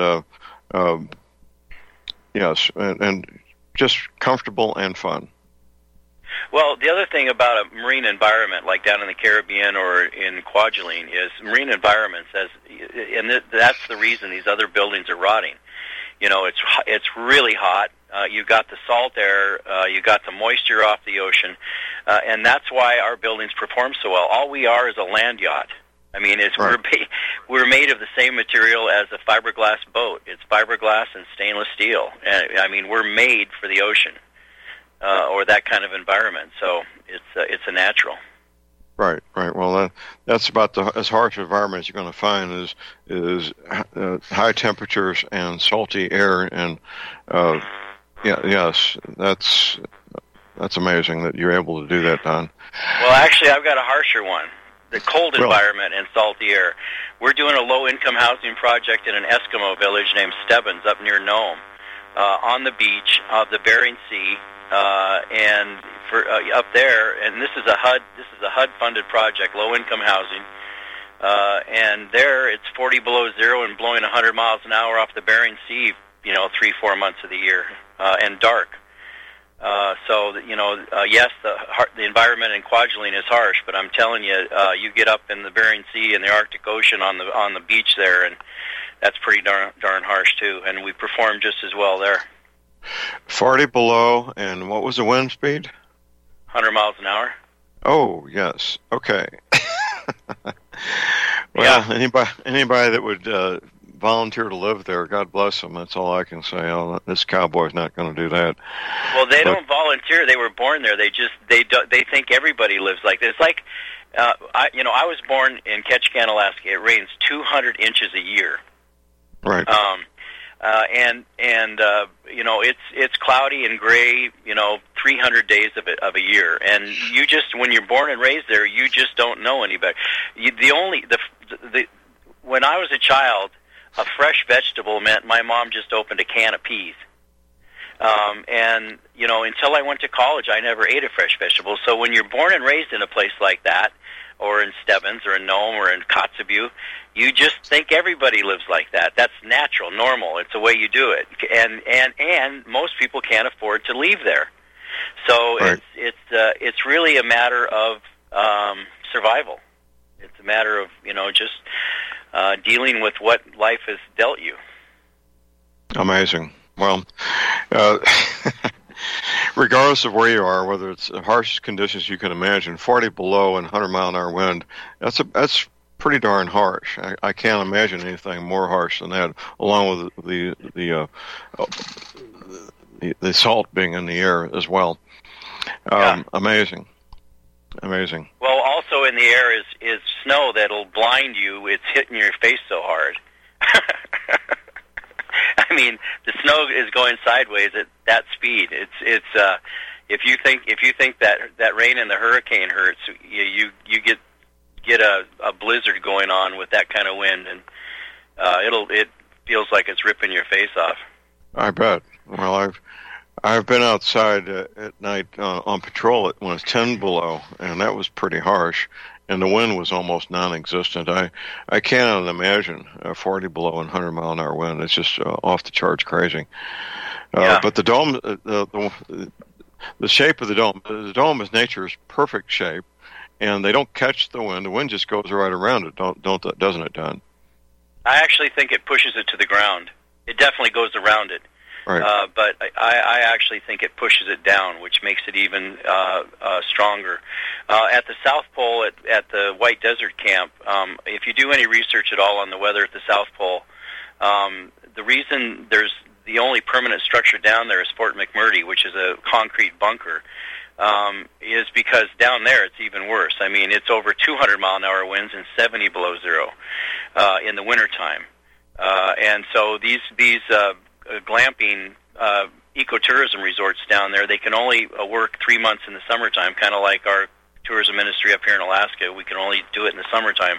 yes, and just comfortable and fun. Well, the other thing about a marine environment, like down in the Caribbean or in Kwajalein, is marine environments, and that's the reason these other buildings are rotting. You know, it's really hot. You got the salt air. You got the moisture off the ocean, and that's why our buildings perform so well. All we are is a land yacht. I mean, right. we're made of the same material as a fiberglass boat. It's fiberglass and stainless steel. I mean, we're made for the ocean or that kind of environment. So it's a natural. Right. Well, that's about as harsh environment as you're going to find is high temperatures and salty air, and yes, that's amazing that you're able to do that, Don. Well, actually, I've got a harsher one: the cold environment and salty air. We're doing a low-income housing project in an Eskimo village named Stebbins up near Nome, on the beach of the Bering Sea, and up there, and this is a HUD funded project, low income housing, and there it's 40 below zero and blowing 100 miles an hour off the Bering Sea, 3-4 months of the year, and dark. So yes, the environment in Kwajalein is harsh, but I'm telling you, you get up in the Bering Sea and the Arctic Ocean on the beach there, and that's pretty darn harsh too, and we perform just as well there. 40 below, and what was the wind speed? 100 miles an hour. Oh, yes. Okay. Well, yeah. Anybody that would volunteer to live there, God bless them. That's all I can say. This cowboy's not going to do that. Well, they don't volunteer. They were born there. They think everybody lives like this. It's like, I was born in Ketchikan, Alaska. It rains 200 inches a year. Right. It's cloudy and gray, 300 days of a year, and you just, when you're born and raised there, you just don't know any better. When I was a child, a fresh vegetable meant my mom just opened a can of peas. Until I went to college, I never ate a fresh vegetable. So when you're born and raised in a place like that, or in Stebbins, or in Nome, or in Kotzebue, you just think everybody lives like that. That's natural, normal. It's the way you do it, and most people can't afford to leave there. So right. It's really a matter of survival. It's a matter of just dealing with what life has dealt you. Amazing. Well, regardless of where you are, whether it's the harshest conditions you can imagine, 40 below and 100 mile an hour wind, that's pretty darn harsh. I can't imagine anything more harsh than that, along with the salt being in the air as well. Yeah. Amazing. Well, also in the air is snow that'll blind you. It's hitting your face so hard. I mean, the snow is going sideways at that speed. It's if you think that rain and the hurricane hurts, you get a blizzard going on with that kind of wind, and it feels like it's ripping your face off. I bet. Well, I've been outside at night on patrol when it's 10 below, and that was pretty harsh. And the wind was almost non-existent. I cannot imagine 40 below and 100 mile an hour wind. It's just off the charts crazy. Yeah. But the dome, the shape of the dome is nature's perfect shape, and they don't catch the wind. The wind just goes right around it, doesn't it, Don? I actually think it pushes it to the ground. It definitely goes around it. Right. But I actually think it pushes it down, which makes it even stronger. At the South Pole, at the White Desert Camp, if you do any research at all on the weather at the South Pole, the reason there's the only permanent structure down there is Fort McMurdo, which is a concrete bunker. is because down there it's even worse. I mean, it's over 200-mile-an-hour winds and 70 below zero in the wintertime. And so these glamping ecotourism resorts down there, they can only work 3 months in the summertime, kind of like our tourism ministry up here in Alaska. We can only do it in the summertime.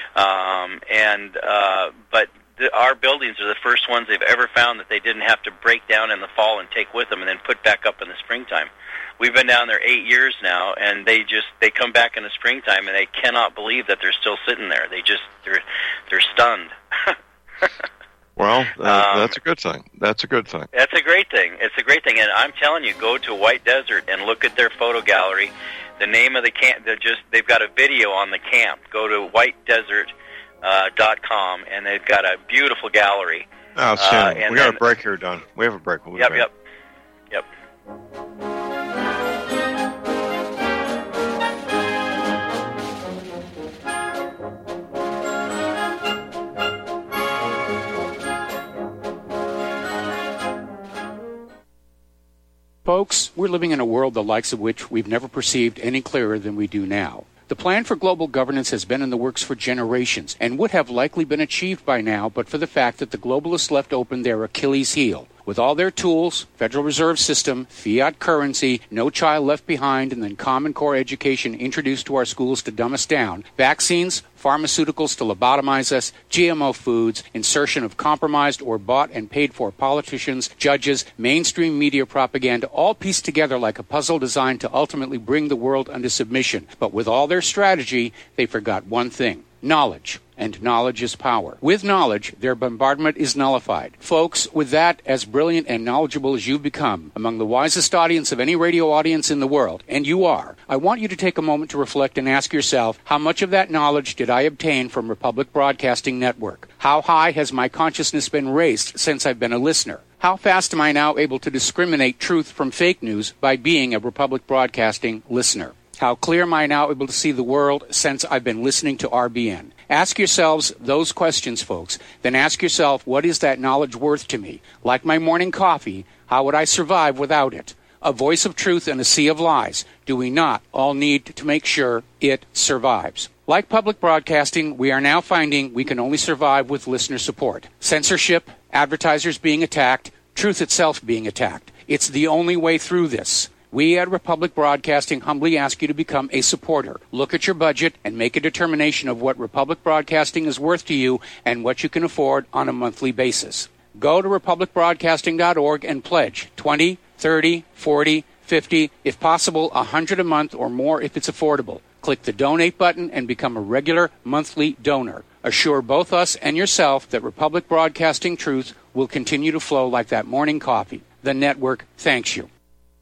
But our buildings are the first ones they've ever found that they didn't have to break down in the fall and take with them and then put back up in the springtime. We've been down there 8 years now, and they come back in the springtime and they cannot believe that they're still sitting there. They're stunned. Well, that's a good thing. That's a good thing. That's a great thing. It's a great thing, and I'm telling you, go to White Desert and look at their photo gallery. The name of the camp, they've got a video on the camp. Go to whitedesert.com, and they've got a beautiful gallery. Outstanding. We got a break here, Don. We have a break. We'll be back. Yep. Folks, we're living in a world the likes of which we've never perceived any clearer than we do now. The plan for global governance has been in the works for generations and would have likely been achieved by now but for the fact that the globalists left open their Achilles heel. With all their tools, Federal Reserve System, fiat currency, no child left behind, and then Common Core education introduced to our schools to dumb us down, vaccines, pharmaceuticals to lobotomize us, GMO foods, insertion of compromised or bought and paid for politicians, judges, mainstream media propaganda, all pieced together like a puzzle designed to ultimately bring the world under submission. But with all their strategy, they forgot one thing: knowledge. And knowledge is power. With knowledge, their bombardment is nullified. Folks, with that, as brilliant and knowledgeable as you've become, among the wisest audience of any radio audience in the world, and you are, I want you to take a moment to reflect and ask yourself, how much of that knowledge did I obtain from Republic Broadcasting Network? How high has my consciousness been raised since I've been a listener? How fast am I now able to discriminate truth from fake news by being a Republic Broadcasting listener? How clear am I now able to see the world since I've been listening to RBN? Ask yourselves those questions, folks. Then ask yourself, what is that knowledge worth to me? Like my morning coffee, how would I survive without it? A voice of truth in a sea of lies. Do we not all need to make sure it survives? Like public broadcasting, we are now finding we can only survive with listener support. Censorship, advertisers being attacked, truth itself being attacked. It's the only way through this. We at Republic Broadcasting humbly ask you to become a supporter. Look at your budget and make a determination of what Republic Broadcasting is worth to you and what you can afford on a monthly basis. Go to republicbroadcasting.org and pledge $20, $30, $40, $50, if possible, $100 a month or more if it's affordable. Click the donate button and become a regular monthly donor. Assure both us and yourself that Republic Broadcasting truth will continue to flow like that morning coffee. The network thanks you.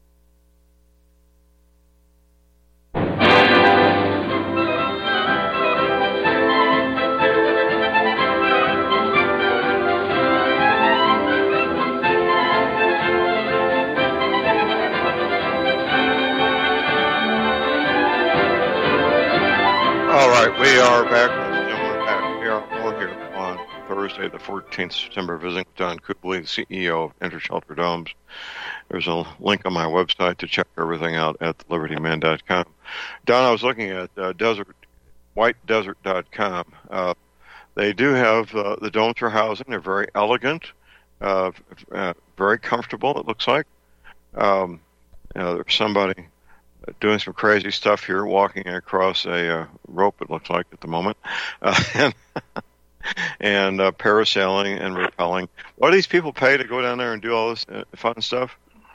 All right, we are back. We're back. We're here on Thursday, the 14th September, visiting with Don Cooley, the CEO of Intershelter Domes. There's a link on my website to check everything out at libertyman.com. Don, I was looking at whitedesert.com. They do have the domes for housing. They're very elegant, very comfortable, it looks like. There's somebody doing some crazy stuff here, walking across a rope, it looks like, at the moment, and parasailing and rappelling. What do these people pay to go down there and do all this fun stuff?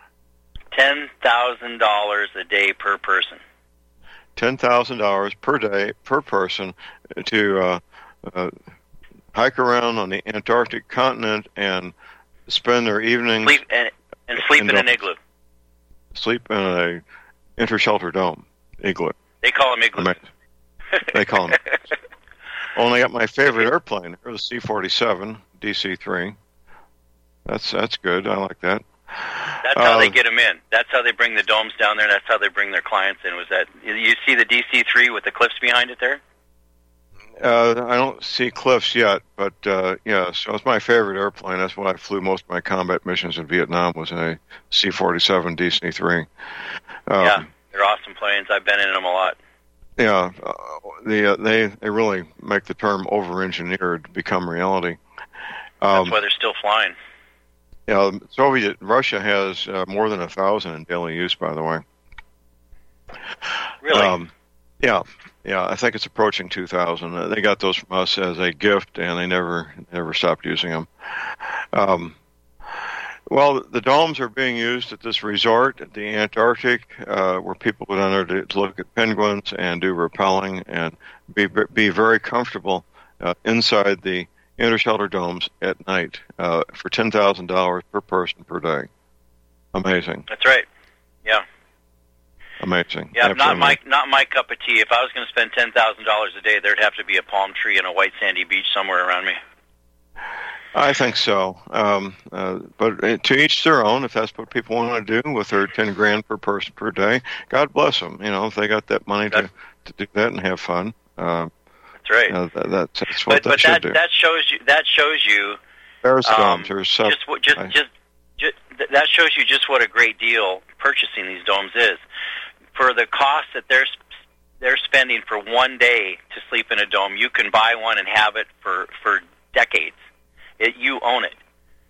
$10,000 a day per person. $10,000 per day per person to hike around on the Antarctic continent and spend their evenings... Sleep in an igloo. Sleep in a Intershelter Dome igloo. They call them igloos. They call them. Only got my favorite airplane. It was C-47 DC-3. That's good. I like that. That's how they get them in. That's how they bring the domes down there. That's how they bring their clients in. Was that you see the DC-3 with the cliffs behind it there? I don't see cliffs yet, but yeah. So it's my favorite airplane. That's what I flew most of my combat missions in Vietnam. Was a C-47 DC-3. Yeah. awesome planes. I've been in them a lot. Yeah, they really make the term over-engineered become reality. That's why they're still flying. Yeah, Russia has more than 1,000 in daily use, by the way. Really? Yeah, I think it's approaching 2,000. They got those from us as a gift, and they never stopped using them. Well, the domes are being used at this resort at the Antarctic, where people go down there to look at penguins and do rappelling and be very comfortable inside the intershelter domes at night for $10,000 per person per day. Amazing. That's right. Yeah. Amazing. Yeah, not my cup of tea. If I was going to spend $10,000 a day, there'd have to be a palm tree and a white sandy beach somewhere around me. I think so, but to each their own. If that's what people want to do with their $10,000 per person per day, God bless them. If they got that money to do that and have fun. That's right. That's what they should do. That shows you. There's domes. There's that shows you just what a great deal purchasing these domes is. For the cost that they're spending for one day to sleep in a dome, you can buy one and have it for decades. You own it.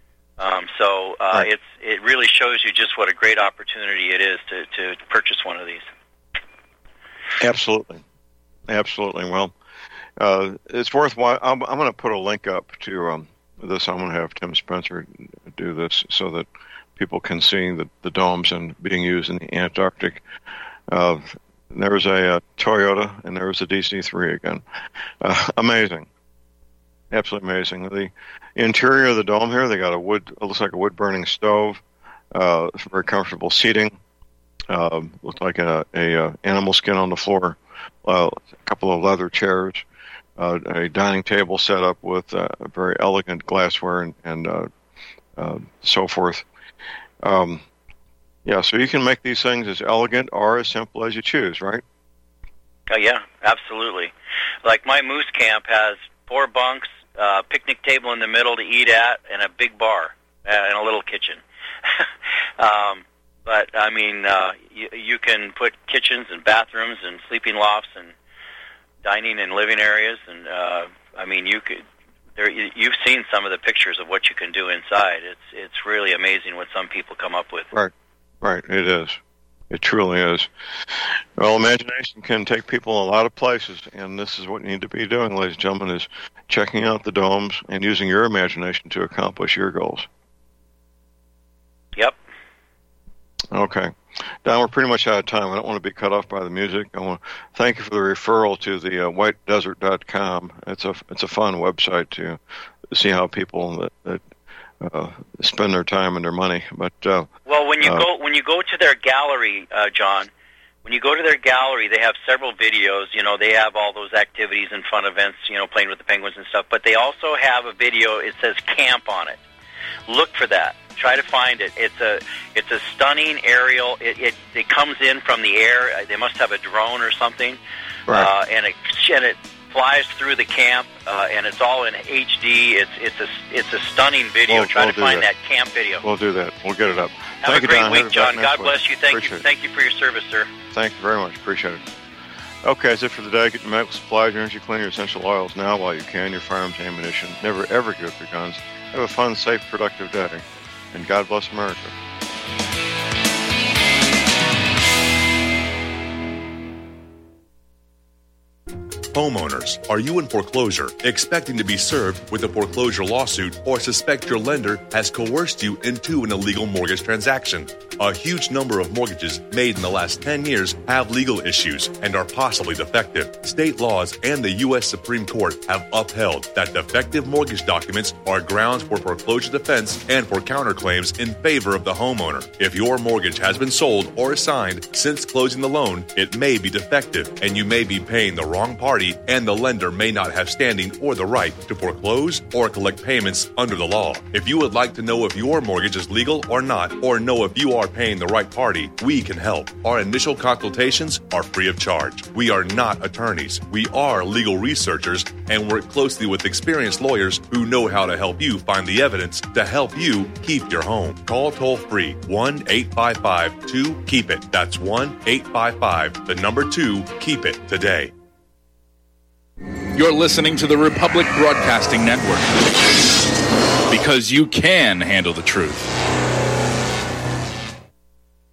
It really shows you just what a great opportunity it is to purchase one of these. Absolutely. Well, it's worthwhile. I'm going to put a link up to this. I'm going to have Tim Spencer do this so that people can see the domes and being used in the Antarctic. There was a Toyota, and there was a DC-3 again. Amazing. Absolutely amazing. The interior of the dome here, they got it looks like a wood-burning stove, very comfortable seating, looks like a animal skin on the floor, a couple of leather chairs, a dining table set up with very elegant glassware and so forth. So you can make these things as elegant or as simple as you choose, right? Yeah, absolutely. Like my moose camp has 4 bunks, picnic table in the middle to eat at, and a big bar and a little kitchen. But I mean, you can put kitchens and bathrooms and sleeping lofts and dining and living areas, and I mean, you've seen some of the pictures of what you can do inside. It's really amazing what some people come up with. Right. It is. It truly is. Well, imagination can take people a lot of places, and this is what you need to be doing, ladies and gentlemen, is checking out the domes and using your imagination to accomplish your goals. Yep. Okay. Don, we're pretty much out of time. I don't want to be cut off by the music. I want to thank you for the referral to the whitedesert.com. It's a fun website to see how people that spend their time and their money. But well, when you go to their gallery, John, when you go to their gallery, they have several videos. They have all those activities and fun events. Playing with the penguins and stuff. But they also have a video. It says camp on it. Look for that. Try to find it. It's a stunning aerial. It comes in from the air. They must have a drone or something, right. And it flies through the camp, and it's all in HD. It's a stunning video. Try to find that camp video. We'll do that. We'll get it up. Have a great week, John. God bless you. Thank you for your service, sir. Thank you very much. Appreciate it. Okay, that's it for the day. Get your medical supplies, your energy cleaner, your essential oils now while you can. Your firearms, ammunition. Never ever give up your guns. Have a fun, safe, productive day. And God bless America. Homeowners, are you in foreclosure, expecting to be served with a foreclosure lawsuit, or suspect your lender has coerced you into an illegal mortgage transaction? A huge number of mortgages made in the last 10 years have legal issues and are possibly defective. State laws and the U.S. Supreme Court have upheld that defective mortgage documents are grounds for foreclosure defense and for counterclaims in favor of the homeowner. If your mortgage has been sold or assigned since closing the loan, it may be defective and you may be paying the wrong party, and the lender may not have standing or the right to foreclose or collect payments under the law. If you would like to know if your mortgage is legal or not, or know if you are are paying the right party, we can help. Our initial consultations are free of charge. We are not attorneys. We are legal researchers and work closely with experienced lawyers who know how to help you find the evidence to help you keep your home. Call toll-free 1-855-2-KEEP-IT. That's 1-855-2-KEEP-IT today. You're listening to the Republic Broadcasting Network, because you can handle the truth.